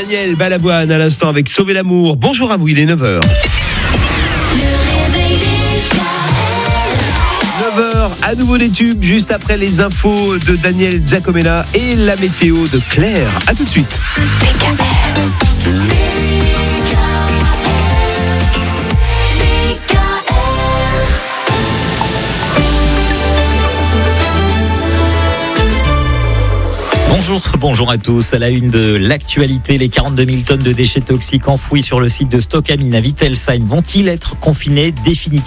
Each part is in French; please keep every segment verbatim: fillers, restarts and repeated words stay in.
Daniel Balavoine à l'instant avec Sauver l'amour. Bonjour à vous, il est neuf heures. neuf heures, à nouveau des tubes, juste après les infos de Daniel Giacomella et la météo de Claire. A tout de suite. Bonjour, bonjour à tous. À la une de l'actualité, les quarante-deux mille tonnes de déchets toxiques enfouis sur le site de Stocamine à Wittelsheim vont-ils être confinés définitivement ?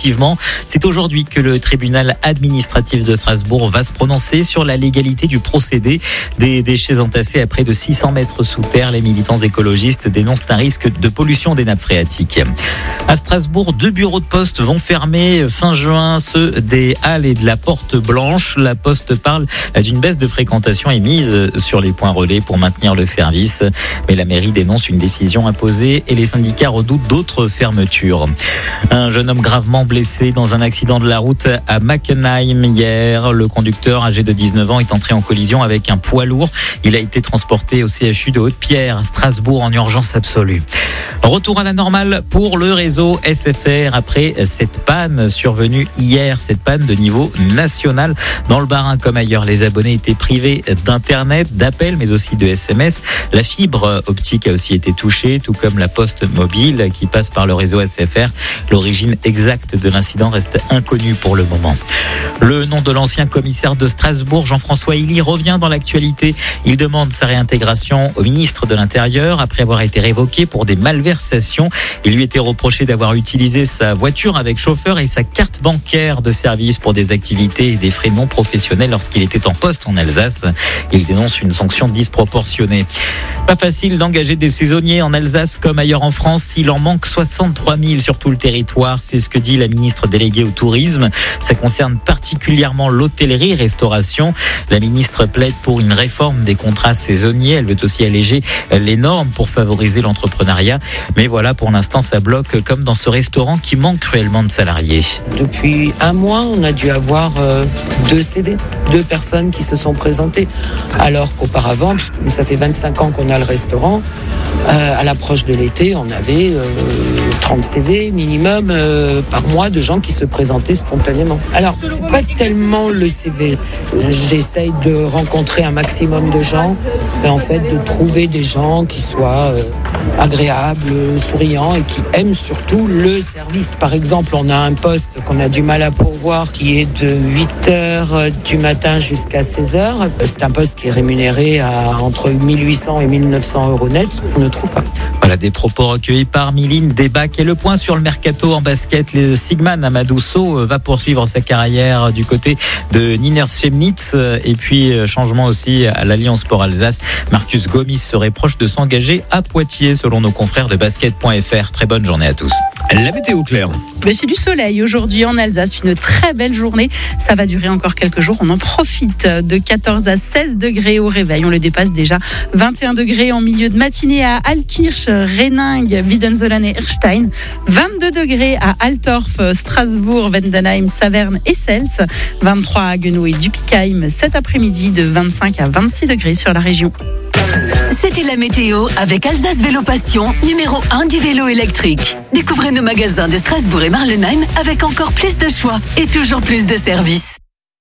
C'est aujourd'hui que le tribunal administratif de Strasbourg va se prononcer sur la légalité du procédé des déchets entassés à près de six cents mètres sous terre. Les militants écologistes dénoncent un risque de pollution des nappes phréatiques. À Strasbourg, deux bureaux de poste vont fermer fin juin, ceux des Halles et de la Porte Blanche. La Poste parle d'une baisse de fréquentation émise sur les points relais pour maintenir le service. Mais la mairie dénonce une décision imposée et les syndicats redoutent d'autres fermetures. Un jeune homme gravement blessé dans un accident de la route à Mackenheim hier. Le conducteur âgé de dix-neuf ans est entré en collision avec un poids lourd. Il a été transporté au C H U de Haute-Pierre, Strasbourg, en urgence absolue. Retour à la normale pour le réseau S F R après cette panne survenue hier, cette panne de niveau national. Dans le Bas-Rhin comme ailleurs, les abonnés étaient privés d'internet, d'appels, mais aussi de S M S. La fibre optique a aussi été touchée, tout comme la poste mobile qui passe par le réseau S F R. L'origine exacte de l'incident reste inconnue pour le moment. Le nom de l'ancien commissaire de Strasbourg, Jean-François Hilly, revient dans l'actualité. Il demande sa réintégration au ministre de l'Intérieur après avoir été révoqué pour des malversations. Il lui était reproché d'avoir utilisé sa voiture avec chauffeur et sa carte bancaire de service pour des activités et des frais non professionnels lorsqu'il était en poste en Alsace. Il dénonce une sanction disproportionnée. Pas facile d'engager des saisonniers en Alsace comme ailleurs en France. Il en manque soixante-trois mille sur tout le territoire. C'est ce que dit la ministre déléguée au tourisme. Ça concerne particulièrement l'hôtellerie-restauration. La ministre plaide pour une réforme des contrats saisonniers. Elle veut aussi alléger les normes pour favoriser l'entrepreneuriat. Mais voilà, pour l'instant, ça bloque comme dans ce restaurant qui manque cruellement de salariés. Depuis un mois, on a dû avoir euh, deux C V, deux personnes qui se sont présentées. Alors qu'auparavant, ça fait vingt-cinq ans qu'on a le restaurant, euh, à l'approche de l'été, on avait euh, trente C V minimum euh, par mois de gens qui se présentaient spontanément. Alors, c'est pas tellement le C V. J'essaye de rencontrer un maximum de gens et en fait de trouver des gens qui soient euh, agréables, souriants et qui aiment surtout le service. Par exemple, on a un poste qu'on a du mal à pourvoir qui est de huit heures du matin jusqu'à seize heures. C'est un poste qui est rémunéré à entre mille huit cents et mille neuf cents euros net. On ne trouve pas. Voilà des propos recueillis par Miline Debac. Et le point sur le mercato en basket. Le Sigman Amadou Sow va poursuivre sa carrière du côté de Niners Chemnitz. Et puis, changement aussi à l'Alliance Sport Alsace. Marcus Gomis serait proche de s'engager à Poitiers, selon nos confrères de basket point f r. Très bonne journée à tous. La météo, Claire. Mais c'est du soleil aujourd'hui en Alsace, une très belle journée. Ça va durer encore quelques jours. On en profite de quatorze à seize degrés au réveil. On le dépasse déjà. vingt et un degrés en milieu de matinée à Altkirch, Renning, Wiedenzolen et Erstein. vingt-deux degrés à Altorf, Strasbourg, Vendenheim, Saverne et Sels. vingt-trois à Guenot et Dupikheim. Cet après-midi de vingt-cinq à vingt-six degrés sur la région. C'était la météo avec Alsace Vélo Passion, numéro un du vélo électrique. Découvrez nos magasins de Strasbourg et Marlenheim avec encore plus de choix et toujours plus de services.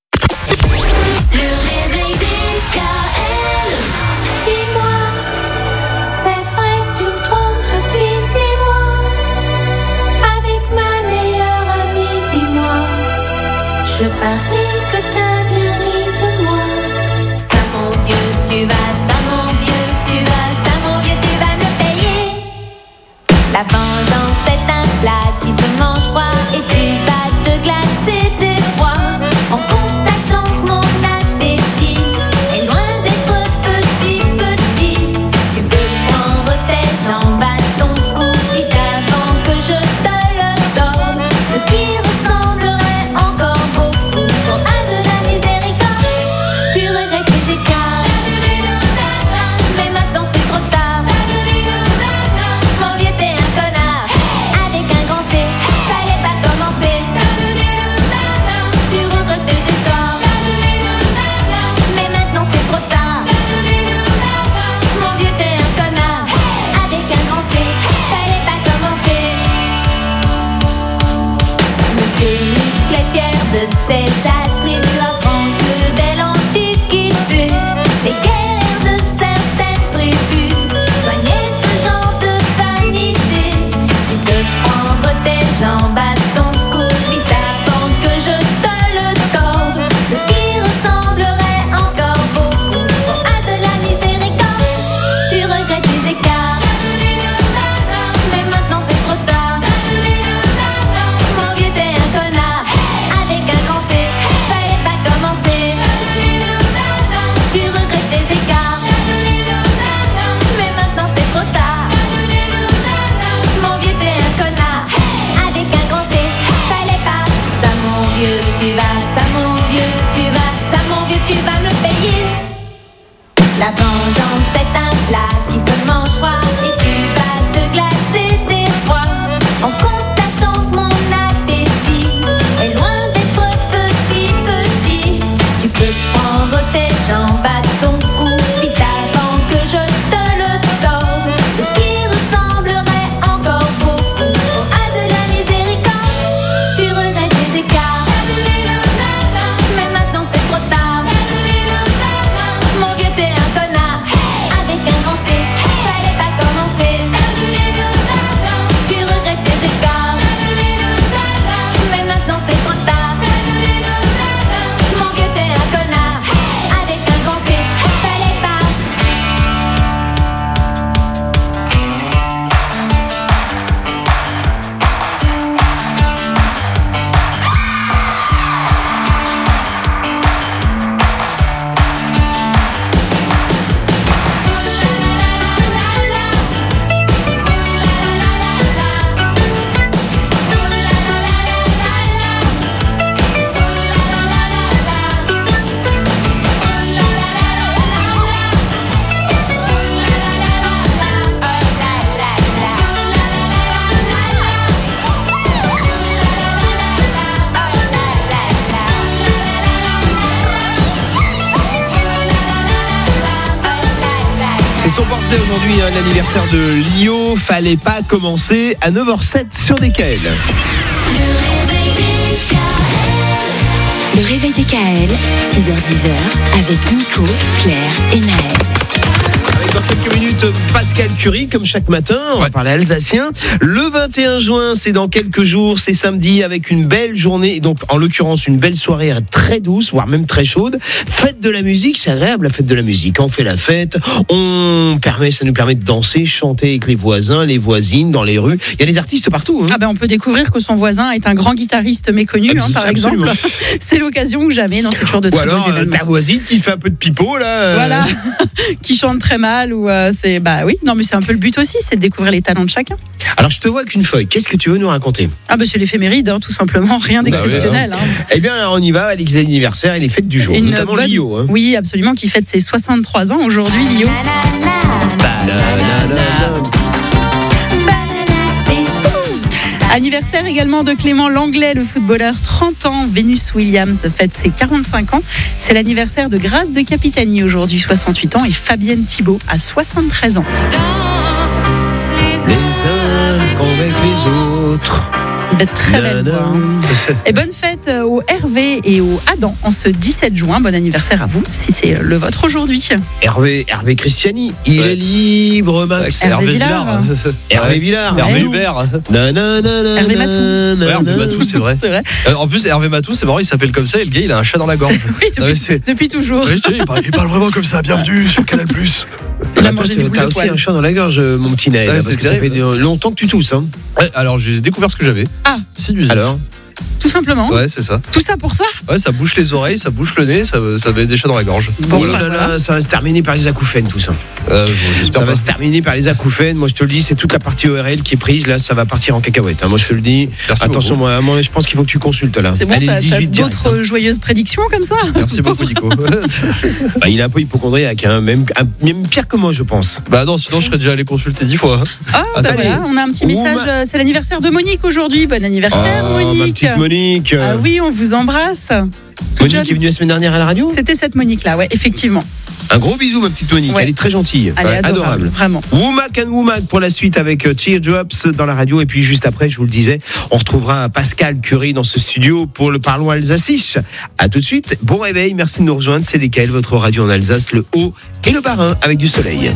Le réveil des K L. Dis-moi, c'est vrai que tu me trompes depuis six mois. Avec ma meilleure amie, dis-moi, je parie que t'as bien ri de moi. Ça mon Dieu, tu vas, ça mon Dieu, tu vas, ça mon Dieu, tu vas me payer. La vengeance est un plat qui se mange froid et tu vas te glacer des froids. son birthday aujourd'hui, hein, l'anniversaire de Lio. Fallait pas commencer à neuf heures zéro sept sur D K L. Le réveil des K L, six heures dix avec Nico, Claire et Naël. Avec dans quelques minutes Pascal Curie, comme chaque matin, on va Ouais. parler alsacien. Le vingt et un juin, c'est dans quelques jours, c'est samedi, avec une belle journée, et donc en l'occurrence une belle soirée très douce, voire même très chaude. Fête de la musique, c'est agréable la fête de la musique. On fait la fête, on permet, ça nous permet de danser, chanter avec les voisins, les voisines, dans les rues. Il y a des artistes partout. Hein. Ah ben on peut découvrir que son voisin est un grand guitariste méconnu, hein, par Absolument. exemple. C'est l'occasion ou jamais, dans ces toujours de Ou très alors beaux euh, événements. ta voisine qui fait un peu de pipeau là. euh, Voilà, qui chante très mal ou euh, c'est bah oui, non mais c'est un peu le but aussi, c'est de découvrir les talents de chacun. Alors je te vois qu'une feuille. Qu'est-ce que tu veux nous raconter? Ah bah c'est l'éphéméride, hein, tout simplement, rien Bah oui, d'exceptionnel. hein. Eh bien là, on y va. Les anniversaires et les fêtes du jour, Une notamment bonne- Lio. Hein. Oui, absolument, qui fête ses soixante-trois ans aujourd'hui, Lio. Anniversaire également de Clément Langlais, le footballeur, trente ans. Venus Williams fête ses quarante-cinq ans. C'est l'anniversaire de Grâce de Capitani aujourd'hui, soixante-huit ans, et Fabienne Thibault à soixante-treize ans. Les uns qu'avec les autres. De très belle voix. hein. Et bonne fête au Hervé et au Adam en ce dix-sept juin. Bon anniversaire à vous si c'est le vôtre aujourd'hui. Hervé, Hervé Christiani, il Ouais. est libre, Max. Hervé Villard. Hervé Villard. Hervé Ouais. Hubert. Nanana, Hervé Matou. nanana. Ouais, Hervé Matou, c'est vrai. C'est vrai. Euh, en plus, Hervé Matou, c'est marrant, il s'appelle comme ça et le gars, il a un chat dans la gorge. Oui, Non, mais depuis, c'est- depuis toujours. Ouais, je te dis, il, parle, il parle vraiment comme ça. Bienvenue sur Canal plus. Il a Attends, mangé tu- des boules T'as de aussi poil. un chat dans la gorge, mon petit Naël, Ouais, parce c'est que ça fait terrible. longtemps que tu tousses. Hein. Ouais, alors, j'ai découvert ce que j'avais. Ah. Sinusite. Alors Tout simplement. Ouais, c'est ça. Tout ça pour ça. Ouais, ça bouche les oreilles, ça bouche le nez, ça, ça met des chats dans la gorge. Bon, Oh bah, là là, voilà. ça va se terminer par les acouphènes, tout ça. Euh, bon, j'espère Ça va pas. se terminer par les acouphènes. Moi, je te le dis, c'est toute la partie O R L qui est prise. Là, ça va partir en cacahuète. hein. Moi, je te le dis. Merci Attention, beaucoup. moi, moi, je pense qu'il faut que tu consultes là. C'est bon, Allez, t'as, t'as dix-huit direct, d'autres hein. joyeuses prédictions comme ça. Merci beaucoup, Nico. Bah, il est un peu hypochondriaque, hein. même, un- même pire que moi, je pense. Bah non, sinon, je serais déjà allé consulter dix fois. hein. Ah, bah Attendez. voilà, on a un petit Oh, message. ma- euh, C'est l'anniversaire de Monique aujourd'hui. Bon anniversaire, Oh, ma Monique. petite Monique. Ah oui, on vous embrasse. Monique jeune. est venue la semaine dernière à la radio. C'était cette Monique-là, ouais, effectivement. Un gros bisou, ma petite Monique. Ouais. Elle est très gentille. Elle est Ouais, adorable, vraiment. Womack and Womack pour la suite avec euh, Teardrops dans la radio. Et puis juste après, je vous le disais, on retrouvera Pascal Curie dans ce studio pour le Parlons Alsaciche. À tout de suite. Bon réveil. Merci de nous rejoindre. C'est D K L, votre radio en Alsace, le Haut et le Bas-Rhin avec du soleil.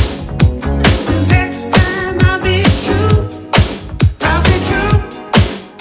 Next time I'll be true. I'll be true.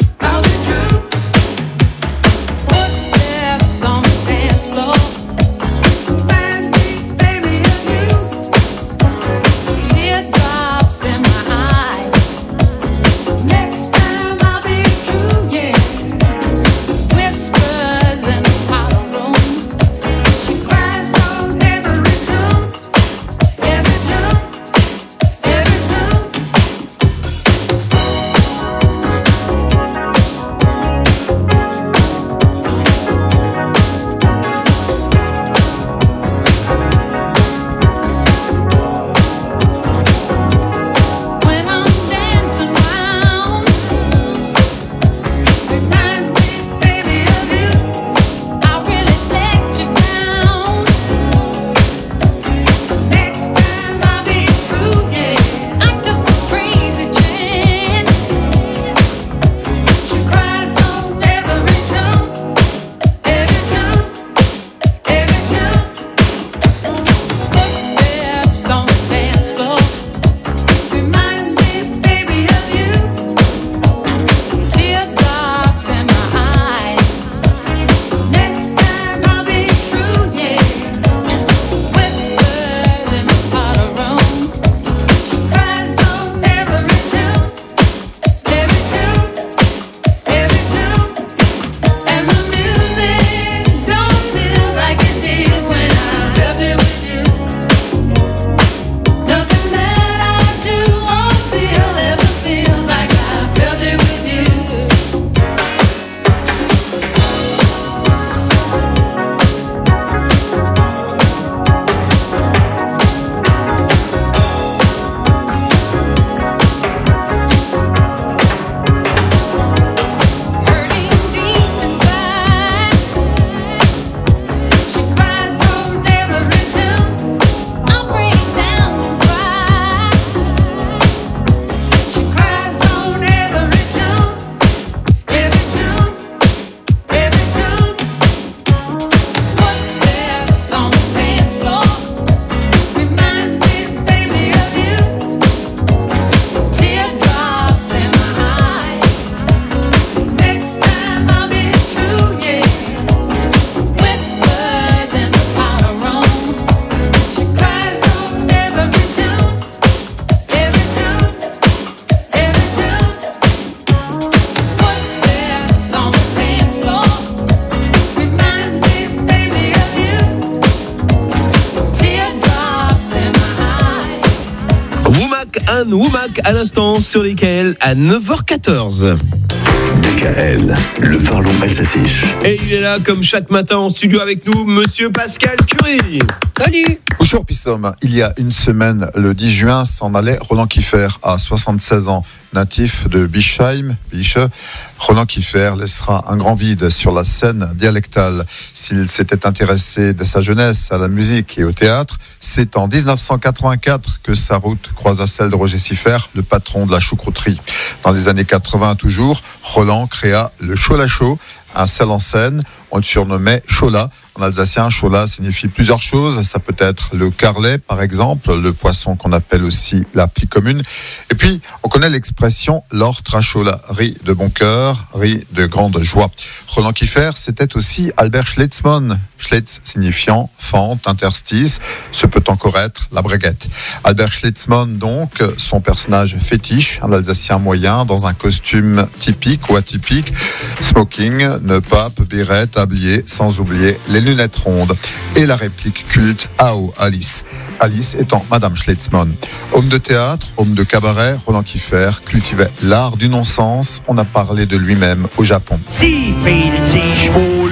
Slimane, Womack à l'instant sur les K L à neuf heures quatorze. D K L, le parlons alsacien. Et il est là comme chaque matin en studio avec nous, monsieur Pascal Curie. Salut. Bonjour Pissom, il y a une semaine, le dix juin, s'en allait Roland Kiefer à soixante-seize ans, natif de Bischheim, Biche. Roland Kiefer laissera un grand vide sur la scène dialectale. S'il s'était intéressé dès sa jeunesse à la musique et au théâtre, c'est en dix-neuf cent quatre-vingt-quatre que sa route croisa celle de Roger Siffert, le patron de la choucrouterie. Dans les années quatre-vingts toujours, Roland créa le Chola Show, un seul en scène. On le surnommait Chola. En alsacien, Chola signifie plusieurs choses. Ça peut être le carlet, par exemple, le poisson qu'on appelle aussi la plie commune. Et puis, on connaît l'expression l'or trachola, rit de bon cœur, rit de grande joie. Roland Kiefer, c'était aussi Albert Schleitzmann. Schleitz signifiant fente, interstice, ce peut encore être la braguette. Albert Schleitzmann, donc, son personnage fétiche, un alsacien moyen, dans un costume typique ou atypique, smoking, nœud pape, béret, tablier, sans oublier les lunettes rondes et la réplique culte « Ao Alice ». Alice étant Madame Schleitzmann. Homme de théâtre, homme de cabaret, Roland Kiefer cultivait l'art du non-sens. On a parlé de lui-même au Japon. Sie bildet sich wohl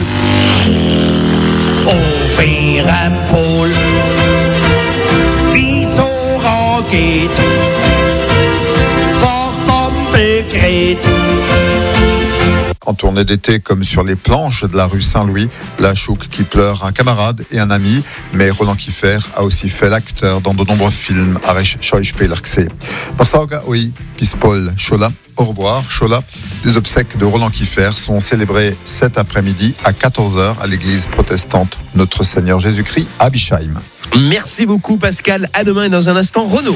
auf ihrem Pfohl, wie so rangeht, fort vom Begrät. En tournée d'été comme sur les planches de la rue Saint-Louis, la chouque qui pleure un camarade et un ami, mais Roland Kiefer a aussi fait l'acteur dans de nombreux films avec Schauspielerxe. Passauga oi, Pispol, Chola, au revoir, Chola. Les obsèques de Roland Kiefer sont célébrées cet après-midi à quatorze heures à l'église protestante Notre Seigneur Jésus-Christ à Bischheim. Merci beaucoup Pascal, à demain et dans un instant Renaud.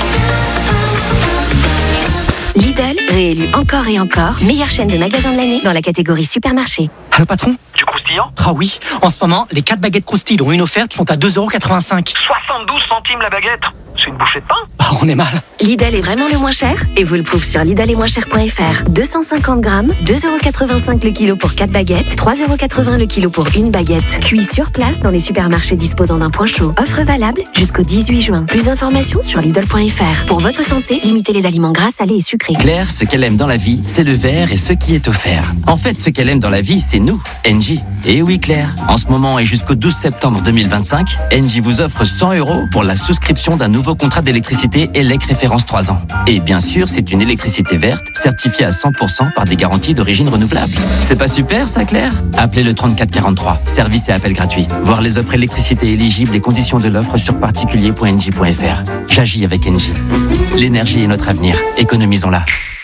Lidl, réélu encore et encore, meilleure chaîne de magasins de l'année dans la catégorie supermarché. Allô patron ? Du croustillant ? Ah oui, en ce moment, les quatre baguettes croustilles ont une offerte qui sont à deux euros quatre-vingt-cinq. soixante-douze centimes la baguette. C'est une bouchée de pain. Ah, on est mal. Lidl est vraiment le moins cher et vous le prouve sur lidl et moins cher point f r. deux cent cinquante grammes, deux euros quatre-vingt-cinq le kilo pour quatre baguettes, trois euros quatre-vingts le kilo pour une baguette. Cuit sur place dans les supermarchés disposant d'un point chaud. Offre valable jusqu'au dix-huit juin. Plus d'informations sur lidl point f r. Pour votre santé, limitez les aliments gras, salés et sucrés. Claire, ce qu'elle aime dans la vie, c'est le verre et ce qui est offert. En fait, ce qu'elle aime dans la vie, c'est nous, Engie. Et oui Claire, en ce moment et jusqu'au douze septembre deux mille vingt-cinq, Engie vous offre cent euros pour la souscription d'un nouveau contrat d'électricité E L E C référence trois ans. Et bien sûr, c'est une électricité verte, certifiée à cent pour cent par des garanties d'origine renouvelable. C'est pas super ça Claire ? Appelez le trente-quatre quarante-trois, service et appel gratuit. Voir les offres électricité éligibles et conditions de l'offre sur particulier point engie point f r. J'agis avec Engie. L'énergie est notre avenir, économisons-la.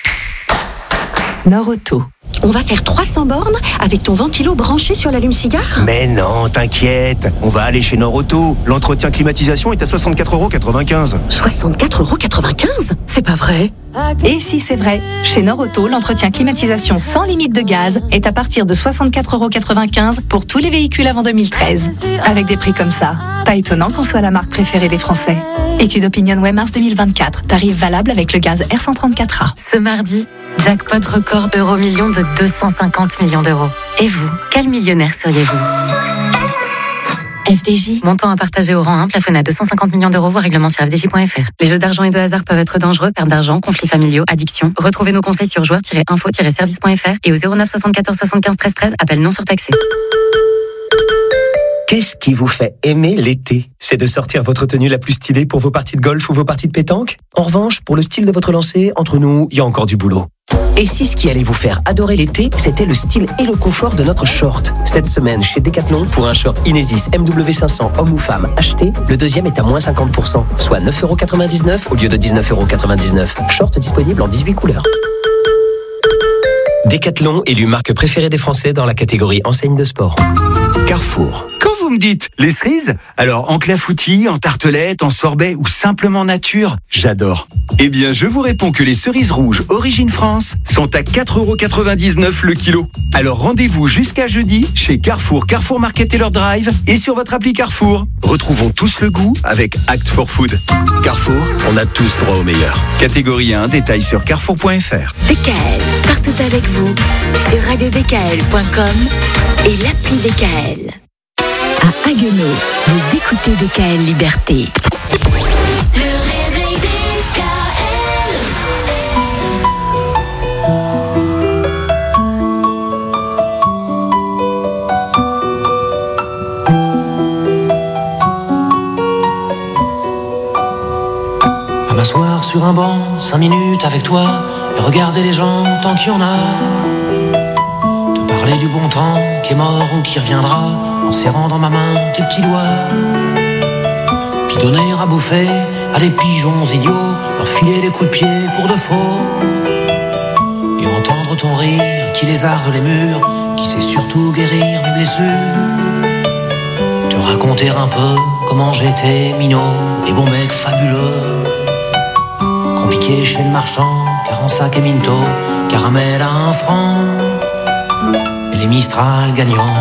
Norauto. On va faire trois cents bornes avec ton ventilo branché sur l'allume-cigare ? Mais non, t'inquiète, on va aller chez Norauto. L'entretien climatisation est à soixante-quatre euros quatre-vingt-quinze. soixante-quatre euros quatre-vingt-quinze ? C'est pas vrai ? Et si c'est vrai, chez Norauto, l'entretien climatisation sans limite de gaz est à partir de soixante-quatre euros quatre-vingt-quinze pour tous les véhicules avant deux mille treize. Avec des prix comme ça, pas étonnant qu'on soit la marque préférée des Français. Étude Opinion Way mars deux mille vingt-quatre, tarif valable avec le gaz R cent trente-quatre A. Ce mardi, jackpot record euro-million de deux cent cinquante millions d'euros. Et vous, quel millionnaire seriez-vous ? F D J. Montant à partager au rang un, plafonné à deux cent cinquante millions d'euros, voire règlement sur f d j point f r. Les jeux d'argent et de hasard peuvent être dangereux, perte d'argent, conflits familiaux, addiction. Retrouvez nos conseils sur joueurs tiret info tiret service point f r et au zéro neuf soixante-quatorze soixante-quinze treize treize, appel non surtaxé. Qu'est-ce qui vous fait aimer l'été ? C'est de sortir votre tenue la plus stylée pour vos parties de golf ou vos parties de pétanque ? En revanche, pour le style de votre lancer, entre nous, il y a encore du boulot. Et si ce qui allait vous faire adorer l'été, c'était le style et le confort de notre short. Cette semaine, chez Decathlon, pour un short Inesis M W cinq cents homme ou femme acheté, le deuxième est à moins cinquante pour cent, soit neuf euros quatre-vingt-dix-neuf au lieu de dix-neuf euros quatre-vingt-dix-neuf. Short disponible en dix-huit couleurs. Decathlon, élu marque préférée des Français dans la catégorie enseigne de sport. Carrefour. Quand vous me dites les cerises, alors en clafoutis, en tartelette, en sorbet ou simplement nature, j'adore. Eh bien, je vous réponds que les cerises rouges Origine France sont à quatre euros quatre-vingt-dix-neuf le kilo. Alors rendez-vous jusqu'à jeudi chez Carrefour, Carrefour Market Taylor Drive et sur votre appli Carrefour. Retrouvons tous le goût avec Act for Food. Carrefour, on a tous droit au meilleur. Catégorie un, détail sur carrefour point f r. D K L, partout avec vous, sur radio d k l point com et l'appli D K L. À Haguenau, vous écoutez D K L Liberté. Le réveil D K L. sur un banc, cinq minutes avec toi, et regarder les gens tant qu'il y en a. Te parler du bon temps qui est mort ou qui reviendra, en serrant dans ma main tes petits doigts. Puis donner à bouffer à des pigeons idiots, leur filer des coups de pied pour de faux. Et entendre ton rire qui lézarde les murs, qui sait surtout guérir mes blessures. Te raconter un peu comment j'étais minot, les bons mecs fabuleux. Compliqué chez le marchand, quarante-cinq et Minto, caramel à un franc, et les Mistral gagnants.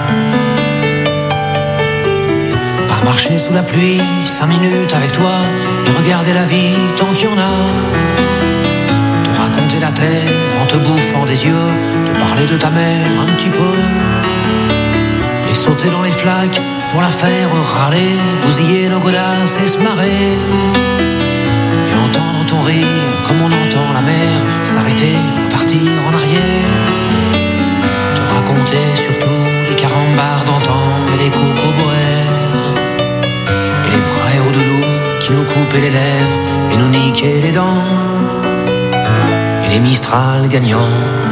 À marcher sous la pluie, cinq minutes avec toi, et regarder la vie tant qu'il y en a. Te raconter la terre en te bouffant des yeux, te parler de ta mère un petit peu. Et sauter dans les flaques pour la faire râler, bousiller nos godasses et se marrer. Et entendre ton rire comme on entend la mer s'arrêter, repartir en arrière. Te raconter surtout les carambars d'antan et les cocoboères. Et les frères au doudou qui nous coupaient les lèvres et nous niquaient les dents. Et les Mistral gagnants.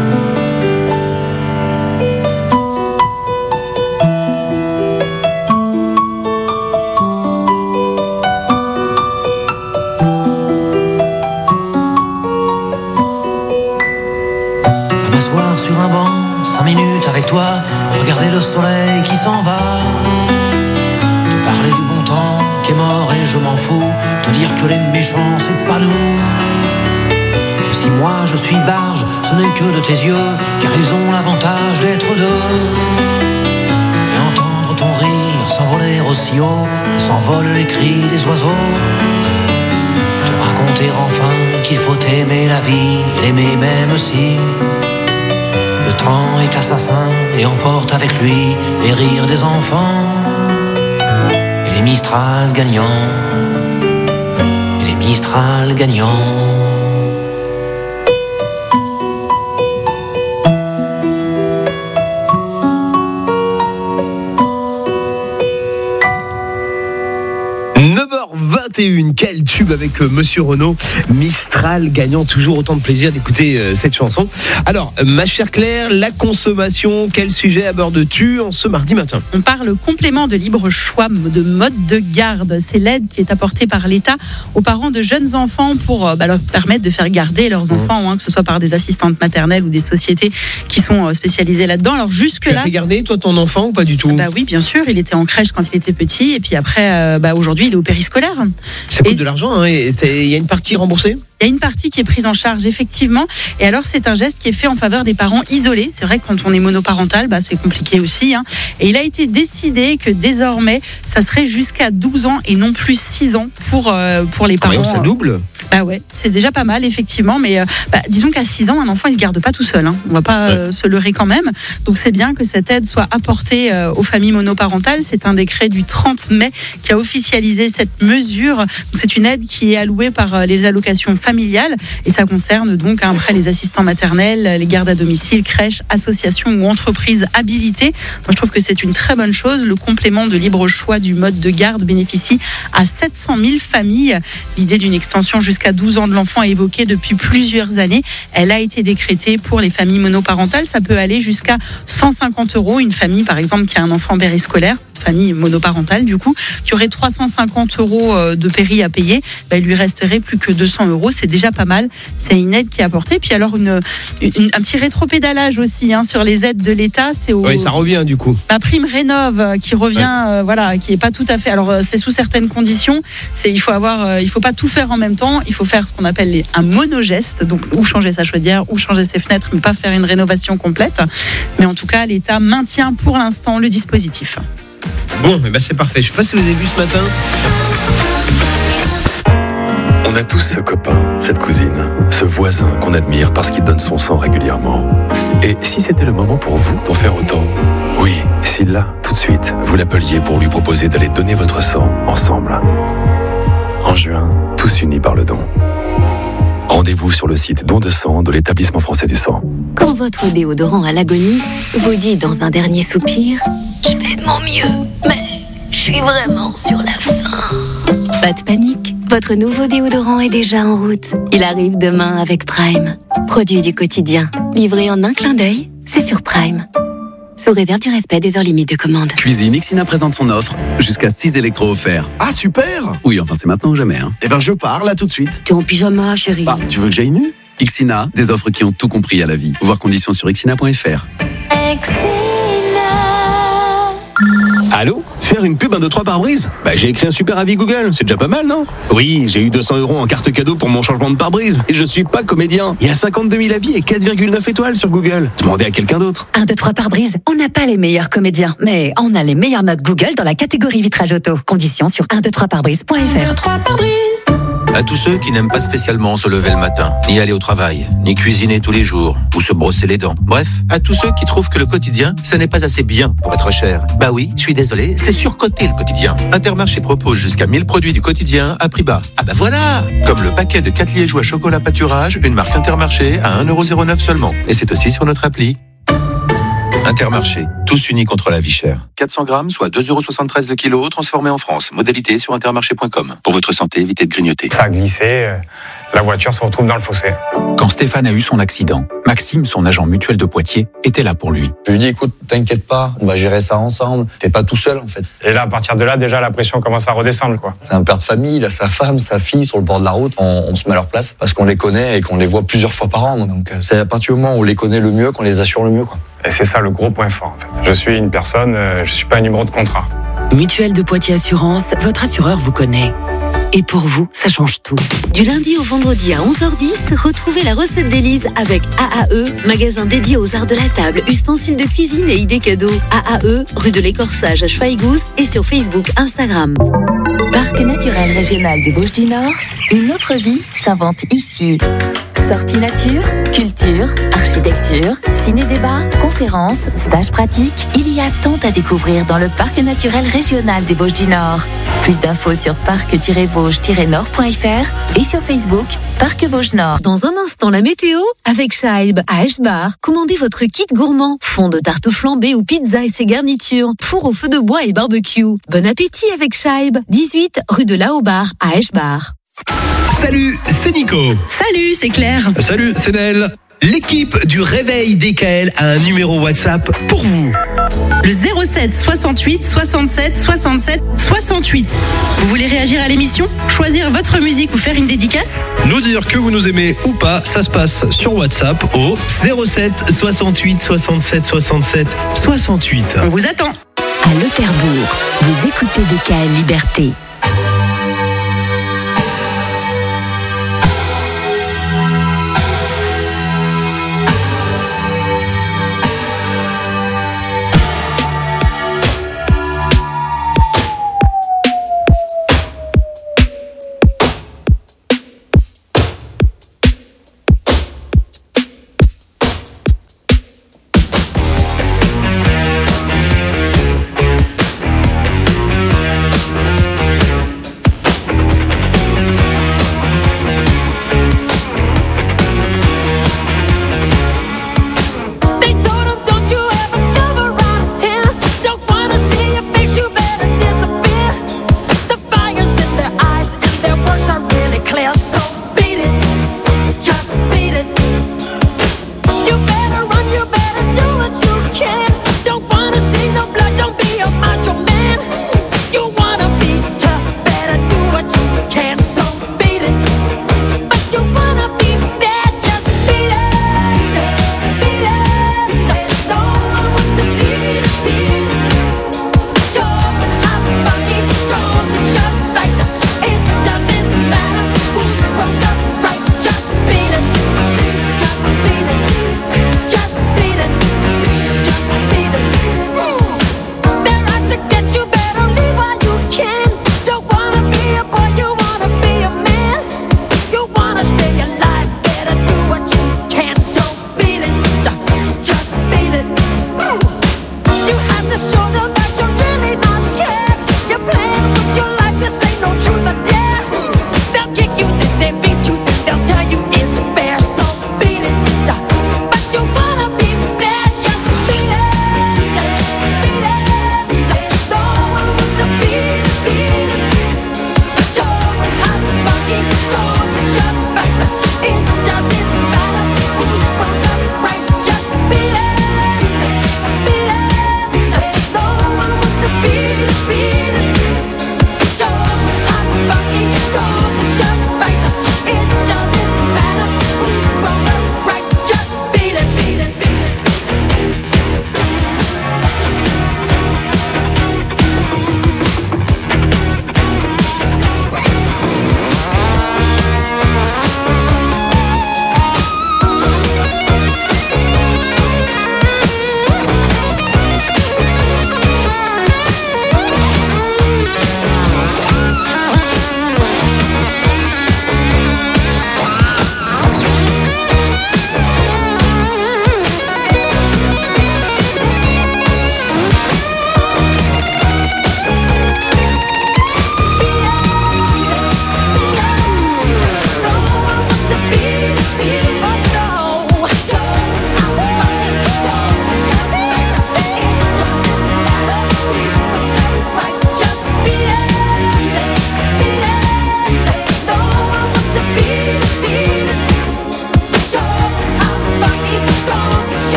Sur un banc, cinq minutes avec toi, regarder le soleil qui s'en va. Te parler du bon temps qui est mort et je m'en fous. Te dire que les méchants c'est pas nous. Que si moi je suis barge, ce n'est que de tes yeux, car ils ont l'avantage d'être deux. Et entendre ton rire s'envoler aussi haut que s'envolent les cris des oiseaux. Te raconter enfin qu'il faut aimer la vie et l'aimer même si le temps est assassin et emporte avec lui les rires des enfants. Et les Mistral gagnants. Et les Mistral gagnants. neuf heures vingt et une, quel tube avec euh, Monsieur Renaud, Mistral gagnant, toujours autant de plaisir d'écouter euh, cette chanson. Alors, euh, ma chère Claire, la consommation, quel sujet abordes-tu en ce mardi matin? On parle complément de libre choix de mode de garde. C'est l'aide qui est apportée par l'État aux parents de jeunes enfants pour euh, bah, leur permettre de faire garder leurs enfants, hein, que ce soit par des assistantes maternelles ou des sociétés qui sont euh, spécialisées là-dedans. Alors jusque-là, tu as fait garder toi ton enfant ou pas du tout? Bah oui, bien sûr, il était en crèche quand il était petit et puis après, euh, bah, aujourd'hui, il est au périscolaire. Ça coûte et de l'argent, hein, et il y a une partie remboursée? Il y a une partie qui est prise en charge, effectivement. Et alors, c'est un geste qui est fait en faveur des parents isolés. C'est vrai que quand on est monoparental, bah, c'est compliqué aussi. Hein. Et il a été décidé que désormais, ça serait jusqu'à douze ans et non plus six ans pour, euh, pour les parents. Ah, ça double? Bah ouais, c'est déjà pas mal, effectivement. Mais euh, bah, disons qu'à six ans, un enfant, il se garde pas tout seul. Hein. On va pas euh, ouais. se leurrer quand même. Donc, c'est bien que cette aide soit apportée euh, aux familles monoparentales. C'est un décret du trente mai qui a officialisé cette mesure. Donc, c'est une aide qui est allouée par euh, les allocations familiale et ça concerne donc hein, après les assistants maternels, les gardes à domicile, crèches, associations ou entreprises habilitées. Moi je trouve que c'est une très bonne chose. Le complément de libre choix du mode de garde bénéficie à sept cent mille familles. L'idée d'une extension jusqu'à douze ans de l'enfant est évoquée depuis plusieurs années. Elle a été décrétée pour les familles monoparentales. Ça peut aller jusqu'à cent cinquante euros. Une famille par exemple qui a un enfant périscolaire, famille monoparentale du coup, qui aurait trois cent cinquante euros de péri à payer, bah, il lui resterait plus que deux cents euros. C'est déjà pas mal. C'est une aide qui est apportée. Puis alors, une, une, un petit rétropédalage aussi hein, sur les aides de l'État. C'est au, oui, ça revient du coup. Ma prime Rénov qui revient, ouais. euh, voilà, qui est pas tout à fait. Alors, c'est sous certaines conditions. C'est, il faut avoir, euh, il faut pas tout faire en même temps. Il faut faire ce qu'on appelle les, un monogeste. Donc, ou changer sa chaudière, ou changer ses fenêtres, mais pas faire une rénovation complète. Mais en tout cas, l'État maintient pour l'instant le dispositif. Bon, eh ben c'est parfait. Je sais pas si vous avez vu ce matin. On a tous ce copain, cette cousine, ce voisin qu'on admire parce qu'il donne son sang régulièrement. Et si c'était le moment pour vous d'en faire autant? Oui, si là, tout de suite, vous l'appeliez pour lui proposer d'aller donner votre sang ensemble. En juin, tous unis par le don. Rendez-vous sur le site don de sang de l'établissement français du sang. Quand votre déodorant à l'agonie vous dit dans un dernier soupir « Je fais de mon mieux, mais je suis vraiment sur la fin ». Pas de panique, Votre nouveau déodorant est déjà en route. Il arrive demain avec Prime. Produit du quotidien. Livré en un clin d'œil, c'est sur Prime. Sous réserve du respect des heures limites de commande. Cuisine, Ixina présente son offre. Jusqu'à six électros offerts. Ah, super! Oui, enfin, c'est maintenant ou jamais. Hein. Eh ben, je pars là tout de suite. T'es en pyjama, chérie. Bah, tu veux que j'aille nu? Ixina, des offres qui ont tout compris à la vie. Voir conditions sur ixina point f r. Allô? Faire une pub un deux trois pare-brise? Bah, j'ai écrit un super avis Google, c'est déjà pas mal, non? Oui, j'ai eu deux cents euros en carte cadeau pour mon changement de pare-brise, mais je suis pas comédien. Il y a cinquante-deux mille avis et quatre virgule neuf étoiles sur Google. Demandez à quelqu'un d'autre. un, deux, trois pare-brise. On n'a pas les meilleurs comédiens, mais on a les meilleures notes Google dans la catégorie vitrage auto. Conditions sur un deux trois pare-brise point f r. un deux trois pare-brise. À tous ceux qui n'aiment pas spécialement se lever le matin, ni aller au travail, ni cuisiner tous les jours, ou se brosser les dents. Bref, à tous ceux qui trouvent que le quotidien, ce n'est pas assez bien pour être cher. Bah oui, je suis désolé, c'est surcoté le quotidien. Intermarché propose jusqu'à mille produits du quotidien à prix bas. Ah bah voilà! Comme le paquet de quatre liégeois chocolat pâturage, une marque Intermarché à un euro zéro neuf seulement. Et c'est aussi sur notre appli. Intermarché, tous unis contre la vie chère. quatre cents grammes, soit deux euros soixante-treize le kilo, transformé en France. Modalité sur intermarché point com. Pour votre santé, évitez de grignoter. Ça a glissé, euh, la voiture se retrouve dans le fossé. Quand Stéphane a eu son accident, Maxime, son agent mutuel de Poitiers, était là pour lui. Je lui ai dit, écoute, t'inquiète pas, on va gérer ça ensemble. T'es pas tout seul, en fait. Et là, à partir de là, déjà, la pression commence à redescendre, quoi. C'est un père de famille, il a sa femme, sa fille sur le bord de la route. On, on se met à leur place parce qu'on les connaît et qu'on les voit plusieurs fois par an. Donc, c'est à partir du moment où on les connaît le mieux qu'on les assure le mieux, quoi. Et c'est ça le gros point fort, en fait. Je suis une personne, euh, je suis pas un numéro de contrat. Mutuelle de Poitiers Assurance, votre assureur vous connaît. Et pour vous, ça change tout. Du lundi au vendredi à onze heures dix, retrouvez la recette d'Élise avec A A E, magasin dédié aux arts de la table, ustensiles de cuisine et idées cadeaux. A A E, rue de l'Écorsage à Schweighouse et sur Facebook, Instagram. Parc naturel régional des Vosges du Nord, une autre vie s'invente ici. Sorties nature, culture, architecture, ciné-débat, conférences, stages pratiques, il y a tant à découvrir dans le Parc naturel régional des Vosges du Nord. Plus d'infos sur parc tiret vosges tiret nord point f r et sur Facebook, Parc Vosges Nord. Dans un instant, la météo avec Scheib à Eschbar. Commandez votre kit gourmand, fond de tarte flambée ou pizza et ses garnitures, four au feu de bois et barbecue. Bon appétit avec Scheib, dix-huit rue de Laobar à Eschbar. Salut, c'est Nico. Salut, c'est Claire. Salut, c'est Nel. L'équipe du Réveil D K L a un numéro WhatsApp pour vous. Le zéro sept soixante-huit soixante-sept soixante-sept soixante-huit. Vous voulez réagir à l'émission, choisir votre musique ou faire une dédicace? Nous dire que vous nous aimez ou pas, ça se passe sur WhatsApp au zéro sept soixante-huit soixante-sept soixante-sept soixante-huit. On vous attend. À Lauterbourg, vous écoutez D K L Liberté.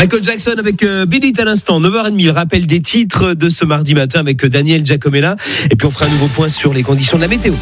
Michael Jackson avec euh, Beat It à l'instant, neuf heures trente, le rappel des titres de ce mardi matin avec euh, Daniel Giacomella. Et puis on fera un nouveau point sur les conditions de la météo.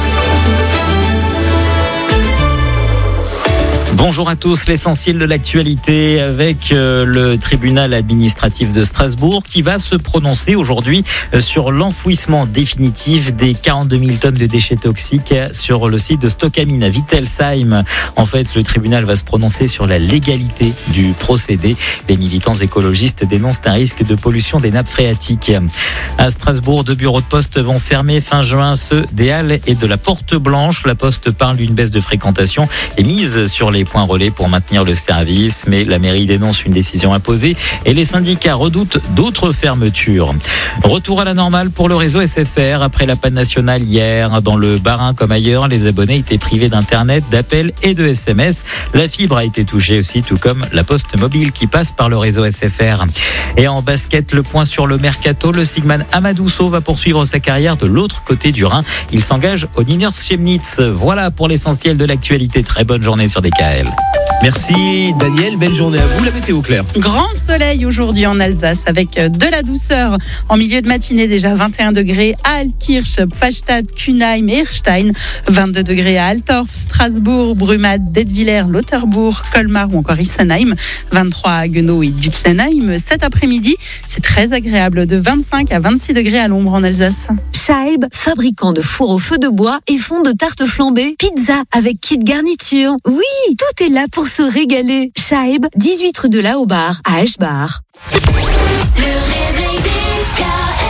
Bonjour à tous, l'essentiel de l'actualité avec euh, le tribunal administratif de Strasbourg qui va se prononcer aujourd'hui euh, sur l'enfouissement définitif des quarante-deux mille tonnes de déchets toxiques sur le site de Stockamine à Wittelsheim. En fait, le tribunal va se prononcer sur la légalité du procédé. Les militants écologistes dénoncent un risque de pollution des nappes phréatiques. À Strasbourg, deux bureaux de poste vont fermer fin juin, ceux des Halles et de la Porte Blanche. La Poste parle d'une baisse de fréquentation et mise sur les points relais pour maintenir le service, mais la mairie dénonce une décision imposée et les syndicats redoutent d'autres fermetures. Retour à la normale pour le réseau S F R après la panne nationale hier. Dans le Bas-Rhin comme ailleurs, les abonnés étaient privés d'internet, d'appels et de S M S. La fibre a été touchée aussi, tout comme la poste mobile qui passe par le réseau S F R. Et en basket, le point sur le mercato, le Sigman Amadou Sow va poursuivre sa carrière de l'autre côté du Rhin. Il s'engage au Niners Chemnitz. Voilà pour l'essentiel de l'actualité. Très bonne journée sur D K L. Merci Daniel, belle journée à vous. La météo Claire. Grand soleil aujourd'hui en Alsace avec de la douceur. En milieu de matinée déjà vingt et un degrés à Altkirch, Pfastatt, Kunheim et Erstein. vingt-deux degrés à Altorf, Strasbourg, Brumath, Detwiller, Lauterbourg, Colmar ou encore Issenheim. vingt-trois à Guenau et Ducklenheim. Cet après-midi, c'est très agréable de vingt-cinq à vingt-six degrés à l'ombre en Alsace. Scheib, fabricant de fours au feu de bois et fond de tarte flambée. Pizza avec kit garniture. Oui, tout est là pour se régaler. Scheib, dix-huit rue de la Aubar à Eschbach. Le réveil des K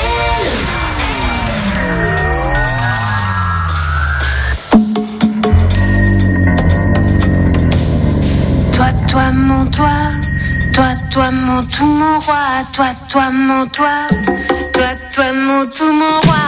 L. Toi, toi, mon toi. Toi, toi, mon tout, mon roi. Toi, toi, mon toi. Toi, toi, mon tout, mon roi.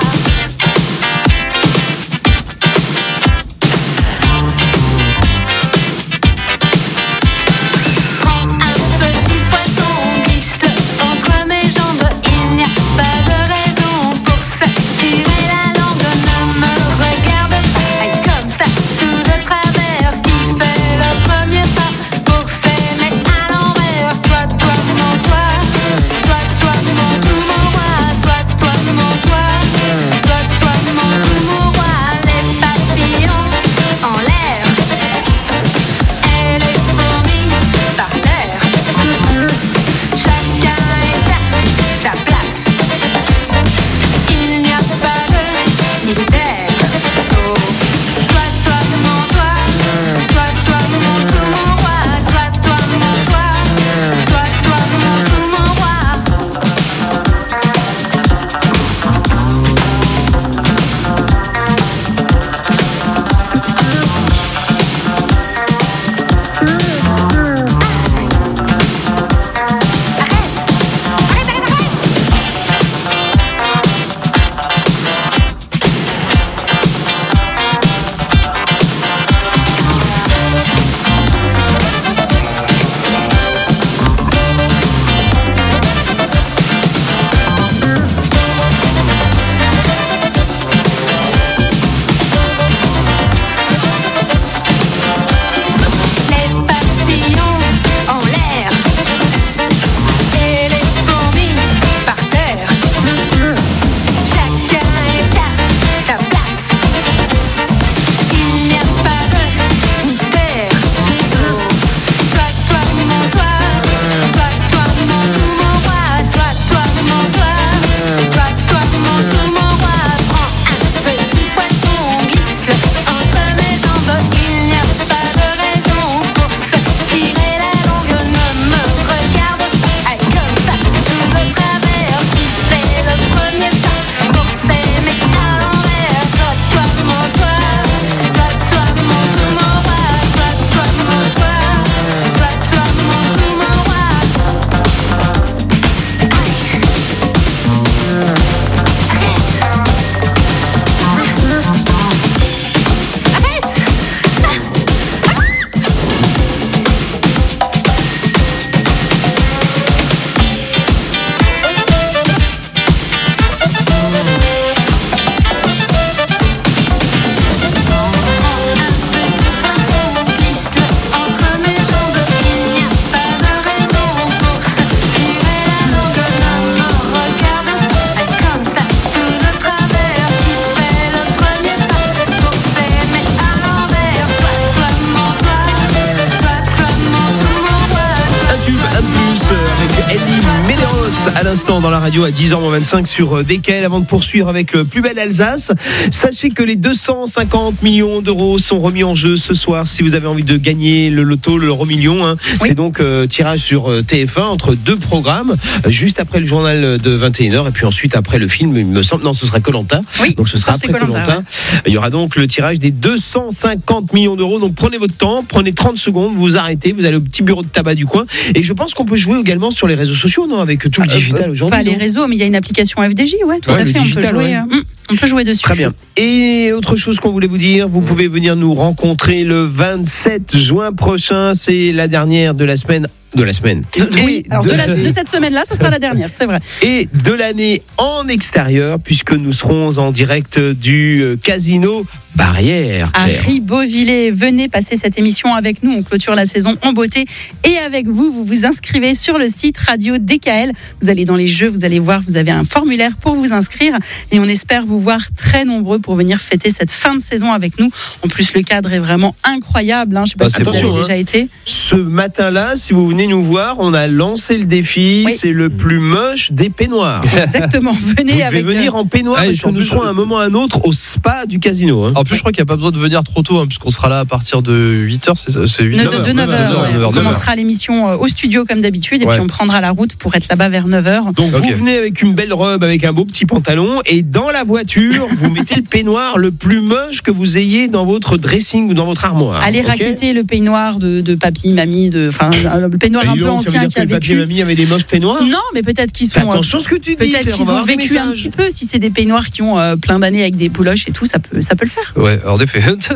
instant dans la radio à dix heures moins vingt-cinq sur D K L. Avant de poursuivre avec le plus bel Alsace, sachez que les deux cent cinquante millions d'euros sont remis en jeu ce soir. Si vous avez envie de gagner le loto, l'euro million, hein, oui. c'est donc euh, tirage sur euh, T F un entre deux programmes, euh, juste après le journal de vingt et une heures et puis ensuite après le film, il me semble. Non, ce sera Koh-Lanta. Oui, donc ce sera après Koh-Lanta. Ouais. Il y aura donc le tirage des deux cent cinquante millions d'euros. Donc prenez votre temps, prenez trente secondes, vous arrêtez, vous allez au petit bureau de tabac du coin. Et je pense qu'on peut jouer également sur les réseaux sociaux, non, avec tout le digital euh, aujourd'hui. Pas les réseaux, mais il y a une application F D J, ouais, tout ouais, à fait. Digital, on peut jouer. Ouais. Euh, on peut jouer dessus. Très bien. Et autre chose qu'on voulait vous dire, vous pouvez venir nous rencontrer le vingt-sept juin prochain. C'est la dernière de la semaine. De la semaine. De, oui, alors de, de, la, de cette semaine-là, ça sera la dernière, c'est vrai. Et de l'année en extérieur, puisque nous serons en direct du casino Barrière. À Ribeauvillé. Venez passer cette émission avec nous. On clôture la saison en beauté. Et avec vous, vous vous inscrivez sur le site Radio D K L. Vous allez dans les jeux, vous allez voir, vous avez un formulaire pour vous inscrire. Et on espère vous voir très nombreux pour venir fêter cette fin de saison avec nous. En plus, le cadre est vraiment incroyable. Hein. Je ne sais pas bah, si vous avez hein. déjà été. Ce matin-là, si vous venez nous voir, on a lancé le défi. Oui. C'est le plus moche des peignoirs. Exactement. Venez vous devez avec venir en peignoir ah, parce que nous serons à un moment ou à un autre au spa du casino. Hein. En plus, je crois qu'il n'y a pas besoin de venir trop tôt, hein, puisqu'on sera là à partir de huit heures, c'est, c'est huit heures. De, de neuf heures. Ouais. On commencera l'émission au studio comme d'habitude, et ouais. puis on prendra la route pour être là-bas vers neuf heures. Donc okay. vous venez avec une belle robe, avec un beau petit pantalon, et dans la voiture, vous mettez le peignoir le plus moche que vous ayez dans votre dressing ou dans votre armoire. Allez okay. raqueter le peignoir de, de papy, mamie, de, enfin le peignoir un peu ancien qui a vécu. Papy et mamie avaient des moches peignoirs. Non, mais peut-être qu'ils sont. Fais attention ce que tu dis. Peut-être qu'ils ont vécu un petit peu. Si c'est des peignoirs qui ont euh, plein d'années avec des pouloches et tout, ça peut, ça peut le faire. Ouais, en effet.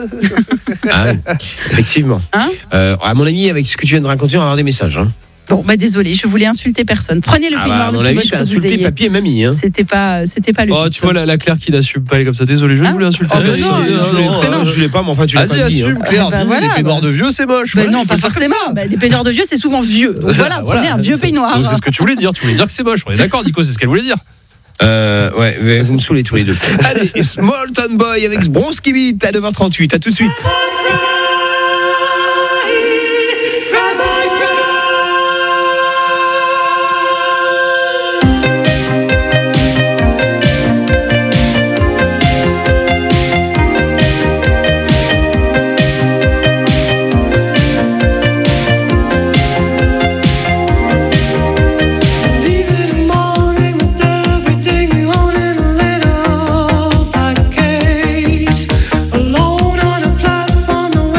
Ah, effectivement. Hein euh, à mon avis, avec ce que tu viens de raconter, on va avoir des messages. Hein. Bon, bah désolé, je voulais insulter personne. Prenez le ah peignoir bah, le plus moche que vous ayez. Insulté papy et mamie. Hein. C'était pas, c'était pas le. Oh, tu vois la, la Claire qui n'assume pas, elle est comme ça. Désolé, je hein voulais insulter. Oh, bah, non, non, non, je voulais pas, mais enfin tu l'as pas dit. Vas-y, assume, Claire. Dis, les peignoirs de vieux, c'est moche. Non, pas forcément. Les peignoirs de vieux, c'est souvent vieux. Voilà, prenez un vieux peignoir. C'est ce que tu voulais dire. Tu voulais dire que c'est moche. On est d'accord, Nico, c'est ce qu'elle voulait dire. Euh, ouais, mais vous me saoulez tous les deux. Allez, Smallton Boy avec Bronski Beat à neuf heures trente-huit. À tout de suite. Alone on a platform.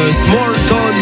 Small Town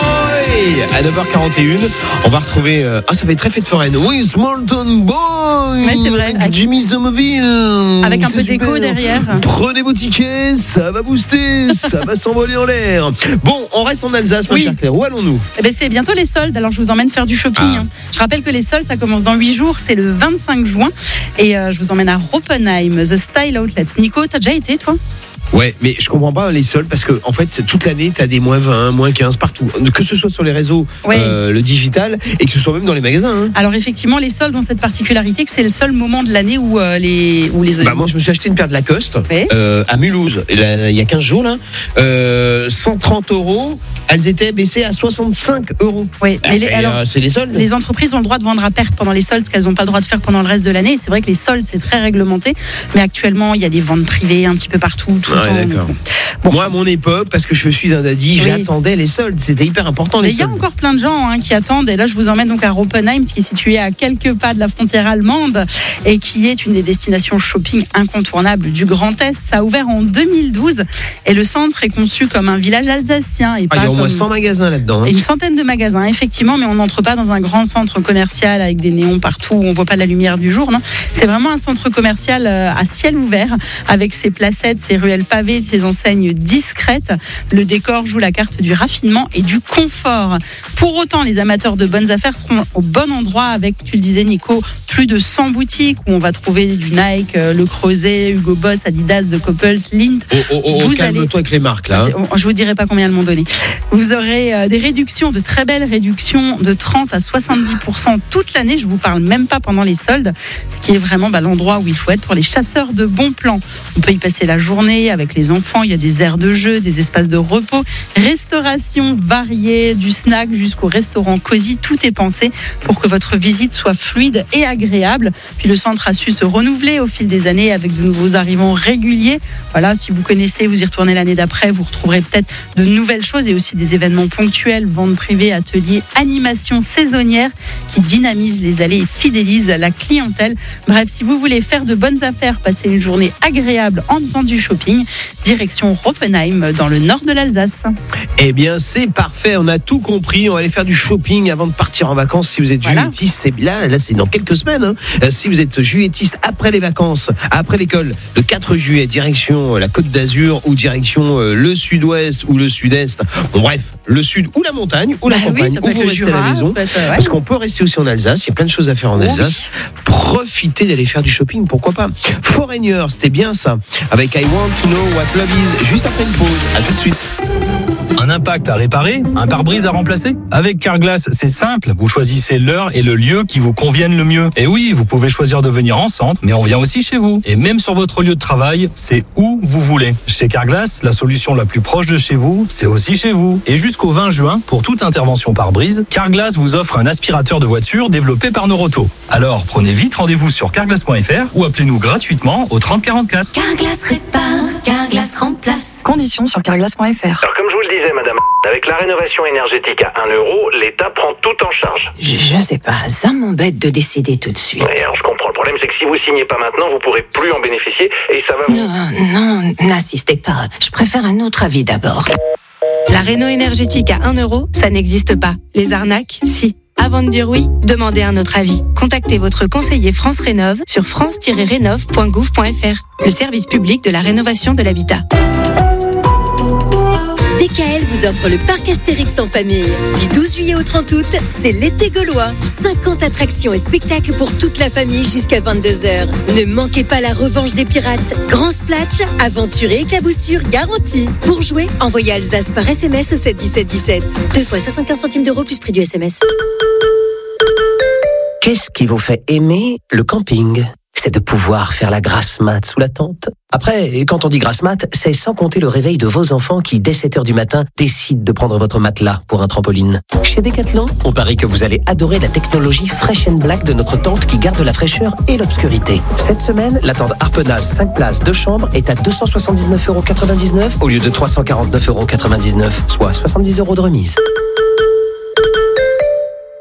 Boy à neuf heures quarante et une. On va retrouver. Euh... Ah, ça va être très fête foraine. Oui, Small Town Boy. Ouais, c'est vrai. Avec Jimmy Somerville. Avec un C'est peu super. d'écho derrière. Prenez vos tickets, ça va booster, ça va s'envoler en l'air. Bon, on reste en Alsace, ma Oui. chère Claire. Où allons-nous? Eh ben, c'est bientôt les soldes, alors je vous emmène faire du shopping. Ah. hein. Je rappelle que les soldes, ça commence dans huit jours, c'est le vingt-cinq juin. Et euh, je vous emmène à Roppenheim, The Style Outlets. Nico, t'as déjà été, toi? Ouais, mais je comprends pas les soldes parce que en fait toute l'année t'as des moins vingt, moins quinze partout, que ce soit sur les réseaux, Oui. euh, le digital, et que ce soit même dans les magasins. Hein. Alors effectivement, les soldes ont cette particularité que c'est le seul moment de l'année où euh, les où les Bah moi je me suis acheté une paire de Lacoste Oui. euh, à Mulhouse il y a- il y a quinze jours là, euh, cent trente euros. Elles étaient baissées à soixante-cinq euros. Oui, mais les- Et, alors, euh, c'est les soldes. les entreprises ont le droit de vendre à perte pendant les soldes, ce qu'elles n'ont pas le droit de faire pendant le reste de l'année. Et c'est vrai que les soldes, c'est très réglementé. Mais actuellement, il y a des ventes privées un petit peu partout, tout le Ouais, temps. d'accord. Bon. Moi, à mon époque, parce que je suis un daddy, Oui. j'attendais les soldes. C'était hyper important, Mais les il y a soldes. encore plein de gens hein, qui attendent. Et là, je vous emmène donc à Roppenheim, ce qui est situé à quelques pas de la frontière allemande et qui est une des destinations shopping incontournables du Grand Est. Ça a ouvert en deux mille douze et le centre est conçu comme un village alsacien. Et Ah, pas il y a au moins comme- cent magasins là-dedans. hein. Et une centaine de magasins, effectivement, mais on n'entre pas dans un grand centre commercial avec des néons partout où on voit pas la lumière du jour. Non, c'est vraiment un centre commercial euh, à ciel ouvert avec ses placettes, ses ruelles pavées, ses enseignes discrètes. Le décor joue la carte du raffinement et du confort. Pour autant, les amateurs de bonnes affaires seront au bon endroit avec, tu le disais Nico, plus de cent boutiques où on va trouver du Nike, euh, Le Creuset, Hugo Boss, Adidas, The Couples, Lindt. Oh, oh, oh, Vous calme-toi allez- avec les marques là. hein. C'est- Je vous dirai pas combien elles m'ont donné. Vous aurez euh, des réductions, de très belles réductions de trente à soixante-dix pour cent toute l'année. Je vous parle même pas pendant les soldes, ce qui est vraiment bah, l'endroit où il faut être pour les chasseurs de bons plans. On peut y passer la journée avec les enfants. Il y a des aires de jeu, des espaces de repos, restauration variée, du snack jusqu'au restaurant cosy. Tout est pensé pour que votre visite soit fluide et agréable. Puis le centre a su se renouveler au fil des années avec de nouveaux arrivants réguliers. Voilà, si vous connaissez, vous y retournez l'année d'après, vous retrouverez peut-être de nouvelles choses et aussi des événements ponctuels, ventes privées, ateliers, animations saisonnières qui dynamisent les allées et fidélisent la clientèle. Bref, si vous voulez faire de bonnes affaires, passer une journée agréable en faisant du shopping, direction Roppenheim dans le nord de l'Alsace. Eh bien, c'est parfait. On a tout compris. On va aller faire du shopping avant de partir en vacances. Si vous êtes Voilà. juillettiste, c'est là, là, c'est dans quelques semaines. hein. Euh, Si vous êtes juillettiste après les vacances, après l'école, le quatre juillet, direction euh, la Côte d'Azur ou direction euh, le sud-ouest ou le sud-est. Bon, bref, le sud ou la montagne ou la Bah oui, campagne ça peut ou être vous le restez à Jura, la maison. ça peut être, ouais. Parce qu'on peut rester aussi en Alsace. Il y a plein de choses à faire en Oui. Alsace. Profitez d'aller faire du shopping, pourquoi pas. Foreigner, c'était bien ça. Avec I Want to Know What Love Is, juste après une pause. À tout de suite. Un impact à réparer, un pare-brise à remplacer? Avec Carglass, c'est simple. Vous choisissez l'heure et le lieu qui vous conviennent le mieux. Et oui, vous pouvez choisir de venir en centre, mais on vient aussi chez vous. Et même sur votre lieu de travail, c'est où vous voulez. Chez Carglass, la solution la plus proche de chez vous, c'est aussi chez vous. Et jusqu'au vingt juin, pour toute intervention pare-brise, Carglass vous offre un aspirateur de voiture développé par Noroto. Alors, prenez vite rendez-vous sur carglass point f r ou appelez-nous gratuitement au trente quarante-quatre. Carglass répare, Carglass remplace. Conditions sur carglass point f r. Alors comme je vous le disais, madame, avec la rénovation énergétique à un euro, l'État prend tout en charge. Je, je sais pas, ça m'embête de décider tout de suite. Oui, alors je comprends. Le problème, c'est que si vous signez pas maintenant, vous pourrez plus en bénéficier et ça va vous... Non, non, n'insistez pas. Je préfère un autre avis d'abord. La réno énergétique à un euro, ça n'existe pas. Les arnaques, si. Avant de dire oui, demandez un autre avis. Contactez votre conseiller France Rénov sur france tiret rénov point gouv point f r, le service public de la rénovation de l'habitat. D K L vous offre le parc Astérix en famille. Du douze juillet au trente août, c'est l'été gaulois. cinquante attractions et spectacles pour toute la famille jusqu'à vingt-deux heures. Ne manquez pas la revanche des pirates. Grand splash, aventure et éclaboussure garantie. Pour jouer, envoyez Alsace par S M S au sept dix-sept dix-sept. Deux fois soixante-quinze centimes d'euros plus prix du S M S. Qu'est-ce qui vous fait aimer le camping ? C'est de pouvoir faire la grasse mat sous la tente. Après, quand on dit grasse mat, c'est sans compter le réveil de vos enfants qui, dès sept heures du matin, décident de prendre votre matelas pour un trampoline. Chez Decathlon, on parie que vous allez adorer la technologie Fresh and Black de notre tente qui garde la fraîcheur et l'obscurité. Cette semaine, la tente Harpenaz cinq places, deux chambres est à deux cent soixante-dix-neuf euros quatre-vingt-dix-neuf au lieu de trois cent quarante-neuf euros quatre-vingt-dix-neuf, soit soixante-dix euros de remise.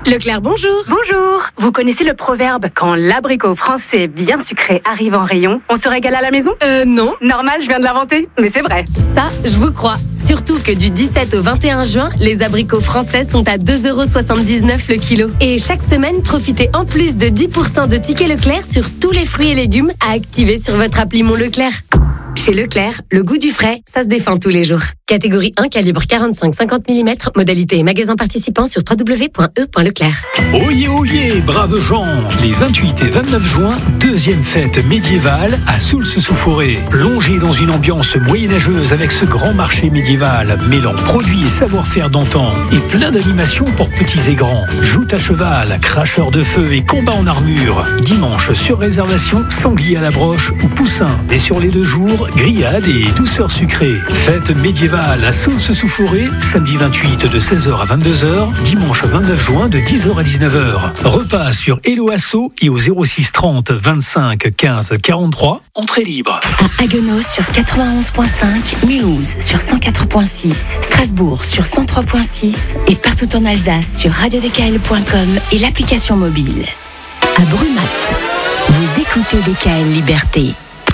Leclerc, bonjour. Bonjour. Vous connaissez le proverbe « Quand l'abricot français bien sucré arrive en rayon, on se régale à la maison » Euh, non. Normal, je viens de l'inventer, mais c'est vrai. Ça, je vous crois. Surtout que du dix-sept au vingt et un juin, les abricots français sont à deux euros soixante-dix-neuf le kilo. Et chaque semaine, profitez en plus de dix pour cent de tickets Leclerc sur tous les fruits et légumes à activer sur votre appli Mon Leclerc. Chez Leclerc, le goût du frais, ça se défend tous les jours. Catégorie un, calibre quarante-cinq à cinquante millimètres, modalité et magasin participant sur w w w point e point leclerc. Oyez, oyez, braves gens! Les vingt-huit et vingt-neuf juin, deuxième fête médiévale à Soultz-sous-Forêt. Plongez dans une ambiance moyenâgeuse avec ce grand marché médiéval, mêlant produits et savoir-faire d'antan et plein d'animations pour petits et grands. Joute à cheval, cracheur de feu et combat en armure. Dimanche sur réservation, sanglier à la broche ou poussin. Et sur les deux jours, grillade et douceur sucrée. Fête médiévale à Soultz-sous-Forêt, samedi vingt-huit de seize heures à vingt-deux heures, dimanche vingt-neuf juin de dix heures à dix-neuf heures. Repas sur Hello Asso et au zéro six trente vingt-cinq quinze quarante-trois, entrée libre. À Haguenau sur quatre-vingt-onze virgule cinq, Mulhouse sur cent quatre virgule six, Strasbourg sur cent trois virgule six et partout en Alsace sur radio d k l point com et l'application mobile. À Brumath, vous écoutez D K L Liberté.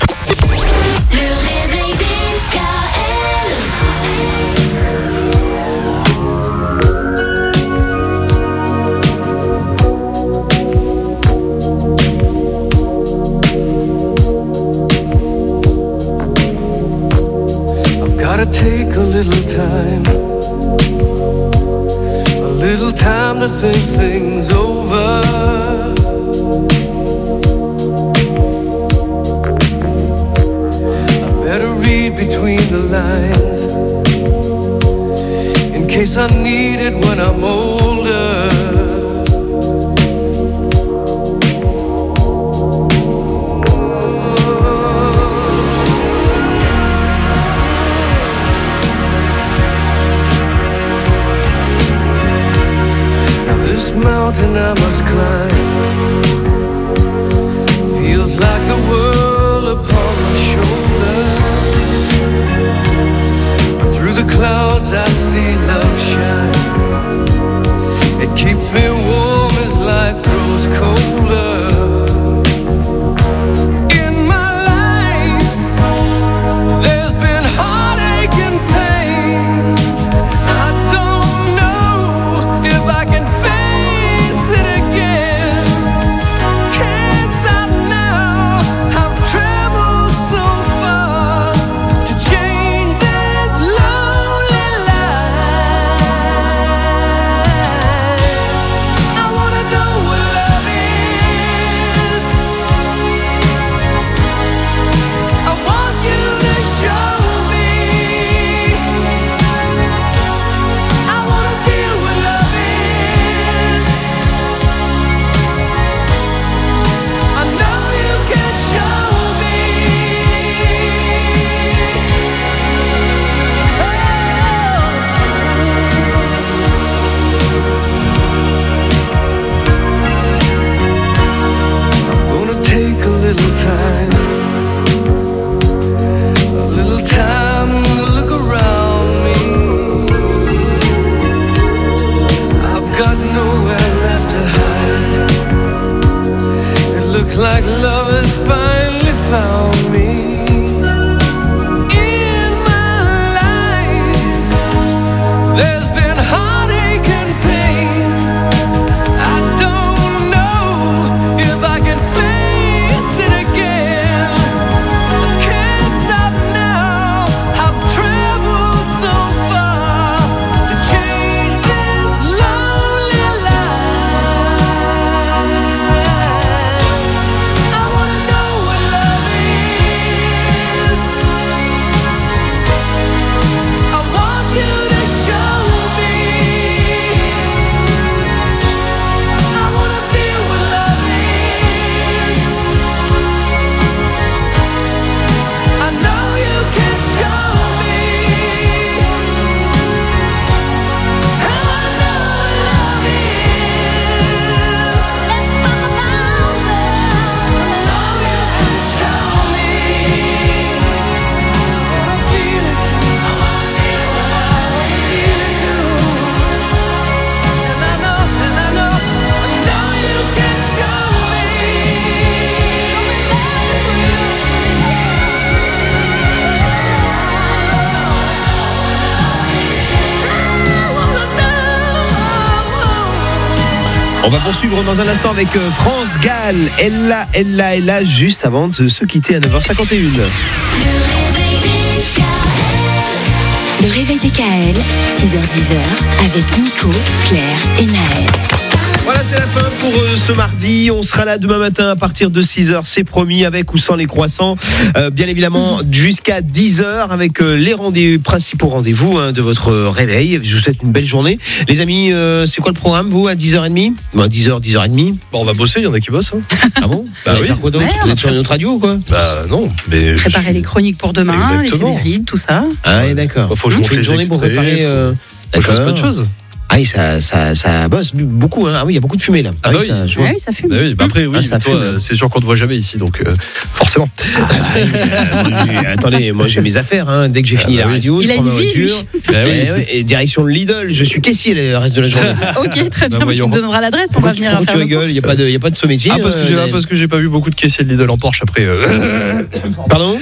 Gotta take a little time, a little time to think things over. I better read between the lines, in case I need it when I'm older. Mountain I must climb, feels like the world upon my shoulder. Through the clouds I see love shine. It keeps me warm as life grows colder. In my life there's been heartache and pain. I don't know if I can like love has finally found me. In my life there's been heartache and pain. I don't know if I can face it again. I can't stop now. I've traveled so far to change this lonely life. I wanna know On va poursuivre dans un instant avec euh, France Gall. Elle là, elle là, elle là, juste avant de se quitter à neuf heures cinquante et une. Le réveil des K L, six heures dix avec Nico, Claire et Naël. Voilà, c'est la fin pour euh, ce mardi. On sera là demain matin à partir de six heures, c'est promis, avec ou sans les croissants. Euh, bien évidemment, jusqu'à dix heures avec euh, les rendez- principaux rendez-vous hein, de votre réveil. Je vous souhaite une belle journée. Les amis, euh, c'est quoi le programme, vous, à dix heures trente bon, dix heures, dix heures trente Bon, on va bosser, il y en a qui bossent. Hein. Ah bon Bah vous oui. faire quoi d'autre? Ouais, Vous êtes sur une autre radio ou quoi? Bah non, mais. je Préparer suis- les chroniques pour demain, Exactement. les éphémérides, tout ça. Ah, ouais, d'accord. Bah, faut que je On monte fait une les journée pour extraits, préparer. euh, Faut que je fasse d'accord. pas de choses. Ah oui, ça, ça, ça bosse beaucoup. Hein. Ah oui, il y a beaucoup de fumée là. Ah oui, bah oui. ça, je vois. Ouais, oui, ça fume. Bah oui, bah après, oui, Ah, ça toi, fume. euh, c'est sûr qu'on te voit jamais ici, donc euh, forcément. Ah, bah, oui, euh, moi, j'ai- attendez, moi j'ai mes affaires. Hein. Dès que j'ai fini Ah, la bah oui. radio, Il je a prends ma une vie, voiture. Bah oui. Et, ouais, et direction de Lidl. Je suis caissier le reste de la journée. Ok, très bien. Bah, Tu voyons. me donneras l'adresse, on Pourquoi va tu, venir pourquoi faire tu le rigoles? Il n'y a pas de, il y a pas de ce métier. Ah, parce que j'ai euh, ah, parce que j'ai pas vu beaucoup de caissiers de Lidl en Porsche après. euh. Pardon.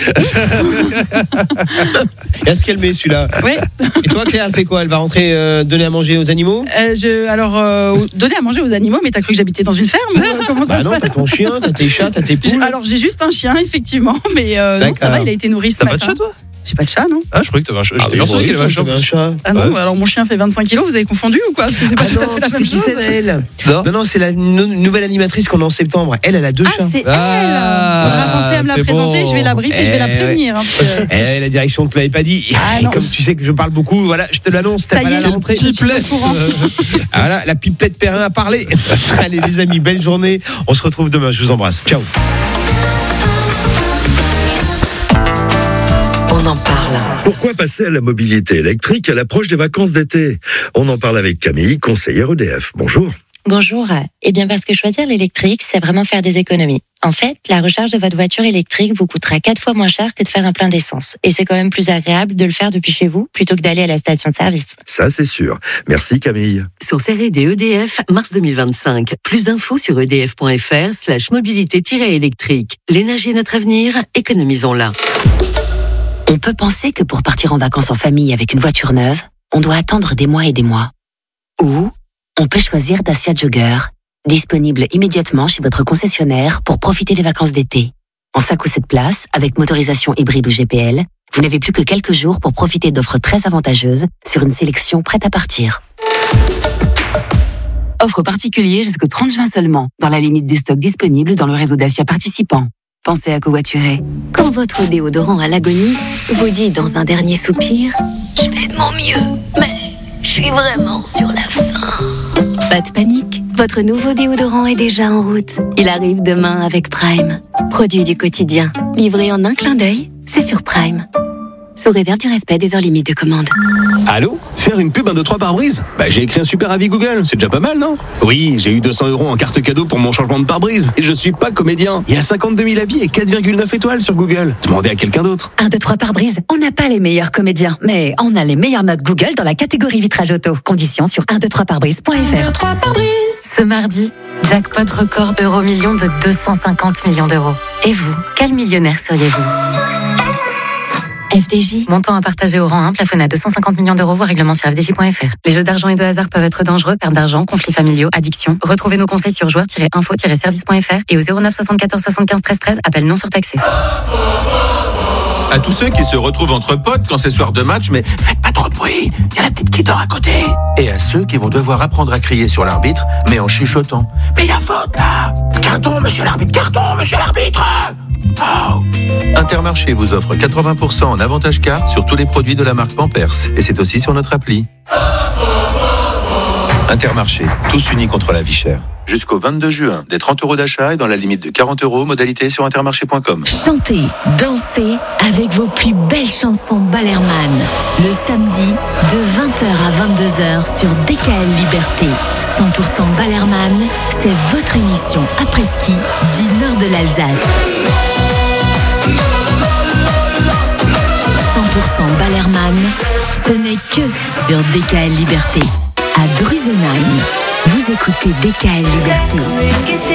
Il va se calmer celui-là. Oui. Et toi, Claire, elle fait quoi? Elle va rentrer euh, donner à manger aux animaux? Euh, je, alors, euh, donner à manger aux animaux, mais t'as cru que j'habitais dans une ferme ou, euh, Comment ça Bah se non, passe t'as ton chien, t'as tes chats, t'as tes J'ai- poules. Alors, j'ai juste un chien, effectivement, mais euh, non, ça D'accord. va, il a été nourri ce T'as matin. pas de chat, toi? J'ai pas de chat, non? Ah, je croyais que t'avais un chat. Ah J'étais oui, persuadé oui, qu'il avait un je crois chat. que t'avais un chat. Ah non, Ouais. alors mon chien fait vingt-cinq kilos, vous avez confondu ou quoi? Parce que c'est pas Ah tout à non, fait la tu sais même qui chose. c'est, elle? Non. Non, non, c'est la nou- nouvelle animatrice qu'on a en septembre. Elle, elle a deux Ah, chats. c'est elle! Ah, On va penser à me la c'est présenter, bon. je vais la briefer, je vais la Eh, prévenir. hein, parce que- Eh, la direction ne te l'avait pas dit. Ah, Et non. comme tu sais que je parle beaucoup, voilà, je te l'annonce. T'as Ça pas y là est, à la rentrée. je suis au courant. Ah, voilà, la pipelette Perrin a parlé. Allez, les amis, belle journée. On se retrouve demain. Je vous embrasse. Ciao. On en parle. Pourquoi passer à la mobilité électrique à l'approche des vacances d'été? On en parle avec Camille, conseillère E D F. Bonjour. Bonjour. Eh bien, parce que choisir l'électrique, c'est vraiment faire des économies. En fait, la recharge de votre voiture électrique vous coûtera quatre fois moins cher que de faire un plein d'essence. Et c'est quand même plus agréable de le faire depuis chez vous plutôt que d'aller à la station de service. Ça, c'est sûr. Merci Camille. Source R et D E D F, mars deux mille vingt-cinq. Plus d'infos sur edf.fr slash mobilité-électrique. L'énergie est notre avenir, économisons-la. On peut penser que pour partir en vacances en famille avec une voiture neuve, on doit attendre des mois et des mois. Ou on peut choisir Dacia Jogger, disponible immédiatement chez votre concessionnaire pour profiter des vacances d'été. En cinq ou sept places, avec motorisation hybride ou G P L, vous n'avez plus que quelques jours pour profiter d'offres très avantageuses sur une sélection prête à partir. Offre particulière jusqu'au trente juin seulement, dans la limite des stocks disponibles dans le réseau Dacia participant. Pensez à covoiturer. Quand votre déodorant à l'agonie vous dit dans un dernier soupir « Je fais de mon mieux, mais je suis vraiment sur la fin ». Pas de panique, votre nouveau déodorant est déjà en route. Il arrive demain avec Prime. Produit du quotidien, livré en un clin d'œil, c'est sur Prime. Sous réserve du respect des heures limites de commande. Allô? Faire une pub un deux trois pare-brise? Bah j'ai écrit un super avis Google, c'est déjà pas mal, non? Oui, j'ai eu deux cents euros en carte cadeau pour mon changement de pare-brise. Et je suis pas comédien. Il y a cinquante-deux mille avis et quatre virgule neuf étoiles sur Google. Demandez à quelqu'un d'autre. un, deux, trois pare-brise. On n'a pas les meilleurs comédiens, mais on a les meilleures notes Google dans la catégorie vitrage auto. Conditions sur un, deux, trois pare-brise point F R. trois pare-brise. Ce mardi, jackpot record euro million de deux cent cinquante millions d'euros. Et vous, quel millionnaire seriez-vous? F D J. Montant à partager au rang un, plafonné à deux cent cinquante millions d'euros, voire règlement sur f d j point f r. Les jeux d'argent et de hasard peuvent être dangereux, perte d'argent, conflits familiaux, addiction. Retrouvez nos conseils sur joueurs tiret info tiret service point f r et au zéro neuf soixante-quatorze soixante-quinze treize treize, appel non surtaxé. À tous ceux qui se retrouvent entre potes quand c'est soir de match, mais faites pas trop de bruit, il y a la petite qui dort à côté. Et à ceux qui vont devoir apprendre à crier sur l'arbitre, mais en chuchotant. Mais il y a faute là! Carton, monsieur l'arbitre, carton, monsieur l'arbitre! Oh. Intermarché vous offre quatre-vingts pour cent en avantage carte sur tous les produits de la marque Pampers. Et c'est aussi sur notre appli. Intermarché, tous unis contre la vie chère. Jusqu'au vingt-deux juin, des trente euros d'achat et dans la limite de quarante euros, modalité sur intermarché point com. Chantez, dansez avec vos plus belles chansons Ballerman. Le samedi, de vingt heures à vingt-deux heures sur D K L Liberté. cent pour cent Ballerman, c'est votre émission après-ski du nord de l'Alsace. cent pour cent Ballerman, ce n'est que sur D K L Liberté. À Drusenheim, vous écoutez D K L Liberté.